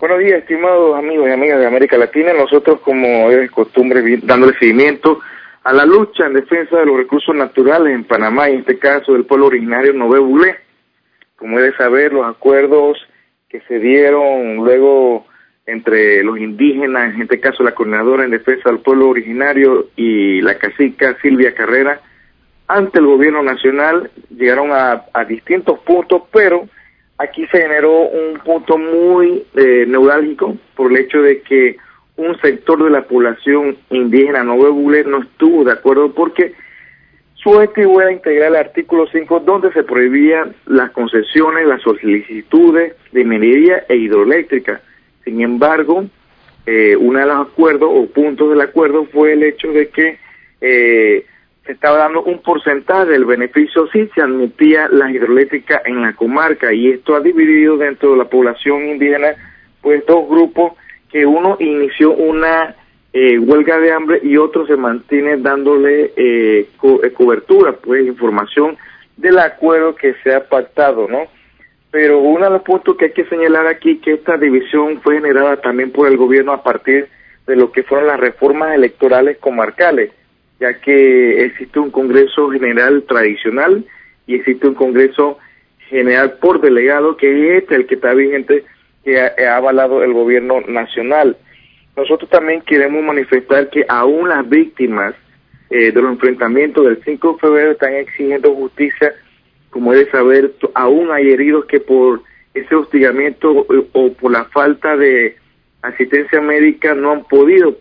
Buenos días, estimados amigos y amigas de América Latina. Nosotros, como es costumbre, dándole seguimiento a la lucha en defensa de los recursos naturales en Panamá, y en este caso del pueblo originario Nové Buglé. Como debe saber, los acuerdos que se dieron luego entre los indígenas, en este caso la coordinadora en defensa del pueblo originario y la cacica Silvia Carrera, ante el gobierno nacional, llegaron a distintos puntos, pero aquí se generó un punto muy neurálgico por el hecho de que un sector de la población indígena Nové Buglé no estuvo de acuerdo porque su objetivo era integrar el artículo 5 donde se prohibían las concesiones, las solicitudes de minería e hidroeléctrica. Sin embargo, uno de los acuerdos o puntos del acuerdo fue el hecho de que se estaba dando un porcentaje del beneficio si se admitía la hidroeléctrica en la comarca, y esto ha dividido dentro de la población indígena pues dos grupos, que uno inició una huelga de hambre y otro se mantiene dándole cobertura, pues información del acuerdo que se ha pactado, ¿no? Pero uno de los puntos que hay que señalar aquí, que esta división fue generada también por el gobierno a partir de lo que fueron las reformas electorales comarcales, ya que existe un Congreso General tradicional y existe un Congreso General por delegado, que es el que está vigente, que ha avalado el gobierno nacional. Nosotros también queremos manifestar que aún las víctimas de los enfrentamientos del 5 de febrero están exigiendo justicia. Como debe saber, aún hay heridos que por ese hostigamiento o por la falta de asistencia médica no han podido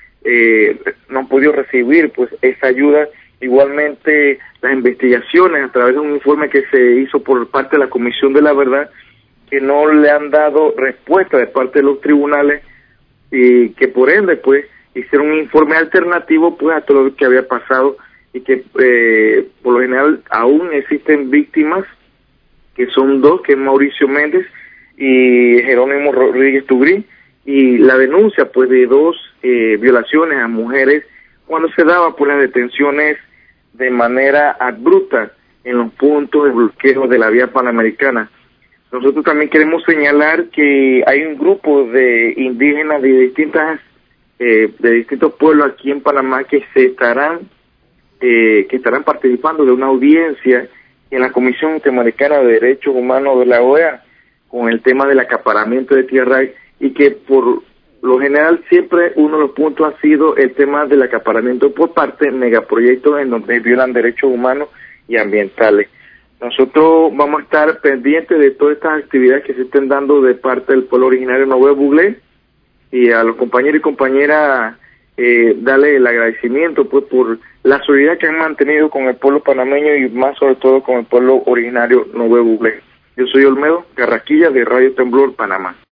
recibir pues esa ayuda. Igualmente las investigaciones a través de un informe que se hizo por parte de la Comisión de la Verdad, que no le han dado respuesta de parte de los tribunales, y que por ende pues hicieron un informe alternativo pues a todo lo que había pasado, y que por lo general aún existen víctimas, que son dos, que es Mauricio Méndez y Jerónimo Rodríguez Tugrí, y la denuncia pues de dos violaciones a mujeres cuando se daba por las detenciones de manera abrupta en los puntos de bloqueo de la vía panamericana. Nosotros también queremos señalar que hay un grupo de indígenas de distintos pueblos aquí en Panamá que estarán participando de una audiencia en la Comisión Interamericana de Derechos Humanos de la OEA con el tema del acaparamiento de tierra, y que por lo general siempre uno de los puntos ha sido el tema del acaparamiento por parte de megaproyectos en donde violan derechos humanos y ambientales. Nosotros vamos a estar pendientes de todas estas actividades que se estén dando de parte del pueblo originario Nové Buglé, y a los compañeros y compañeras darle el agradecimiento pues por la solidaridad que han mantenido con el pueblo panameño y más sobre todo con el pueblo originario Nové Buglé. Yo soy Olmedo Carrasquilla de Radio Temblor, Panamá.